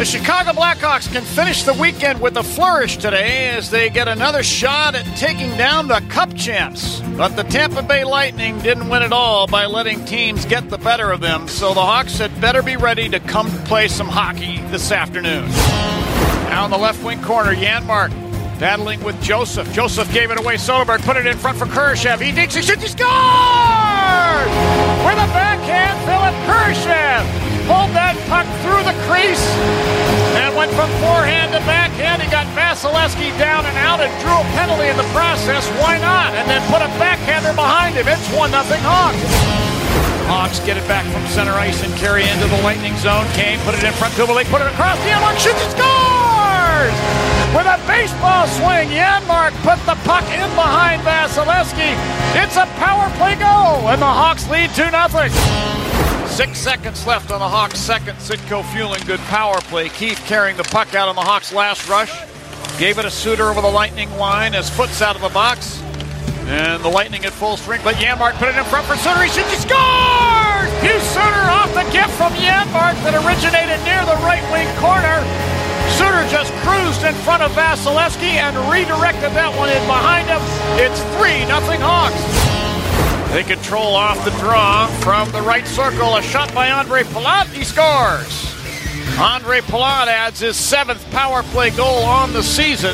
Chicago Blackhawks can finish the weekend with a flourish today as they get another shot at taking down the Cup champs. But the Tampa Bay Lightning didn't win it all by letting teams get the better of them, so the Hawks had better be ready to come play some hockey this afternoon. Now in the left wing corner, Janmark battling with Joseph. Joseph gave it away. Soderberg put it in front for Kurashev. He digs, he shoots, he scores! With a backhand, Philip Kurashev pulled that puck through the crease and went from forehand to backhand. He got Vasilevsky down and out and drew a penalty in the process. Why not? And then put a backhander behind him. It's 1-0 Hawks. Hawks get it back from center ice and carry into the Lightning zone. Kane put it in front. Kubalik put it across. Janmark shoots and scores! With a baseball swing, Janmark put the puck in behind Vasilevsky. It's a power play goal, and the Hawks lead 2-0. 6 seconds left on the Hawks' second. Sitko fueling good power play. Keith carrying the puck out on the Hawks' last rush. Gave it a Suter over the Lightning line as Foot's out of the box. And the Lightning at full strength. But Janmark put it in front for Suter. He shoots, he scores! Hugh Suter off the gift from Janmark that originated near the right wing corner. Suter just cruised in front of Vasilevsky and redirected that one in behind him. It's 3-0 Hawks. They control off the draw from the right circle. A shot by Andre Palat. He scores. Andre Palat adds his 7th power play goal on the season.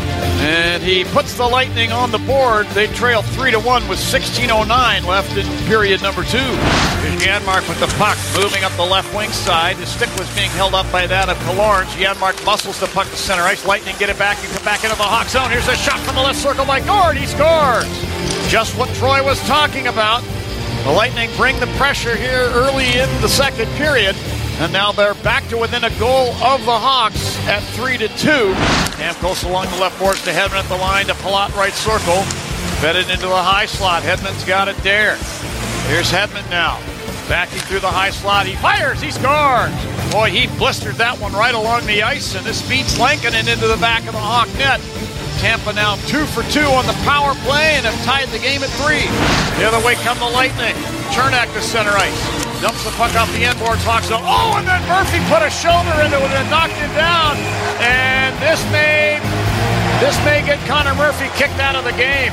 And he puts the Lightning on the board. They trail 3-1 with 16:09 left in period number 2. Here's Janmark with the puck moving up the left wing side. His stick was being held up by that of Killorn. Janmark muscles the puck to center ice. Lightning get it back and come back into the Hawk zone. Here's a shot from the left circle by Gord. He scores. Just what Troy was talking about. The Lightning bring the pressure here early in the second period. And now they're back to within a goal of the Hawks at 3-2. Stamkos along the left boards to Hedman at the line to Palat right circle. Fed it into the high slot. Hedman's got it there. Here's Hedman now. Backing through the high slot. He fires. He scores. Boy, he blistered that one right along the ice. And this beats Lankinen into the back of the Hawk net. Tampa now 2 for 2 on the power play and have tied the game at 3. The other way come the Lightning. Cernak to center ice. Dumps the puck off the end boards. Hawks zone. Oh, and then Murphy put a shoulder into it and knocked it down. And this may get Connor Murphy kicked out of the game.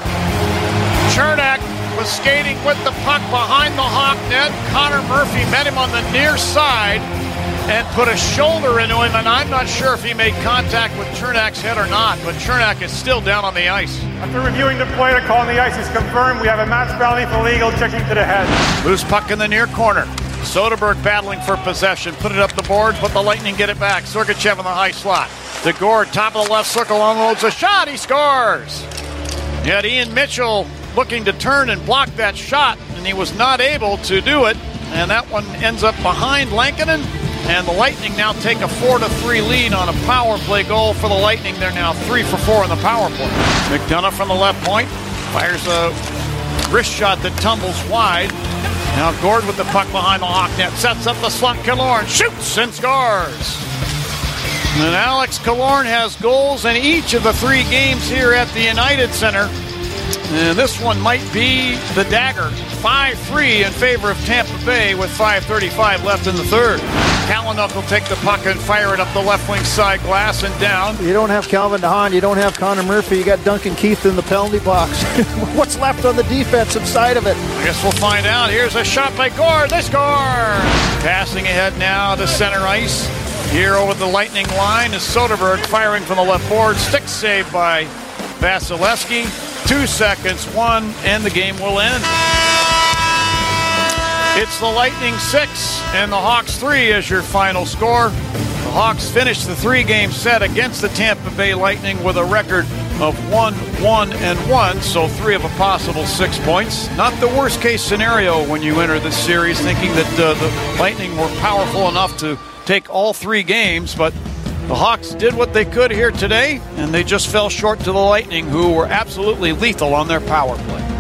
Cernak was skating with the puck behind the Hawk net. Connor Murphy met him on the near side and put a shoulder into him, and I'm not sure if he made contact with Chernak's head or not, but Cernak is still down on the ice. After reviewing the play, the call on the ice is confirmed. We have a match penalty for legal, checking to the head. Loose puck in the near corner. Soderberg battling for possession. Put it up the board, but the Lightning get it back. Sergachev in the high slot. To Gord, top of the left circle, unloads a shot. He scores. Yet Ian Mitchell looking to turn and block that shot, and he was not able to do it. And that one ends up behind Lankinen. And the Lightning now take a 4-3 lead on a power play goal for the Lightning. They're now 3 for 4 on the power play. McDonough from the left point fires a wrist shot that tumbles wide. Now Gord with the puck behind the Hawk net. Sets up the slot. Killorn shoots and scores. And Alex Killorn has goals in each of the 3 games here at the United Center. And this one might be the dagger. 5-3 in favor of Tampa Bay with 5:35 left in the third. Kalynuk will take the puck and fire it up the left wing side, glass and down. You don't have Calvin DeHaan, you don't have Connor Murphy, you got Duncan Keith in the penalty box. What's left on the defensive side of it? I guess we'll find out. Here's a shot by Gord. They score! Passing ahead now to center ice. Here over the Lightning line is Soderberg firing from the left board. Stick save by Vasilevsky. 2 seconds, 1, and the game will end. It's the Lightning 6 and the Hawks 3 as your final score. The Hawks finished the 3-game set against the Tampa Bay Lightning with a record of 1-1-1, so 3 of a possible 6 points. Not the worst case scenario when you enter this series, thinking that the Lightning were powerful enough to take all 3 games, but the Hawks did what they could here today, and they just fell short to the Lightning, who were absolutely lethal on their power play.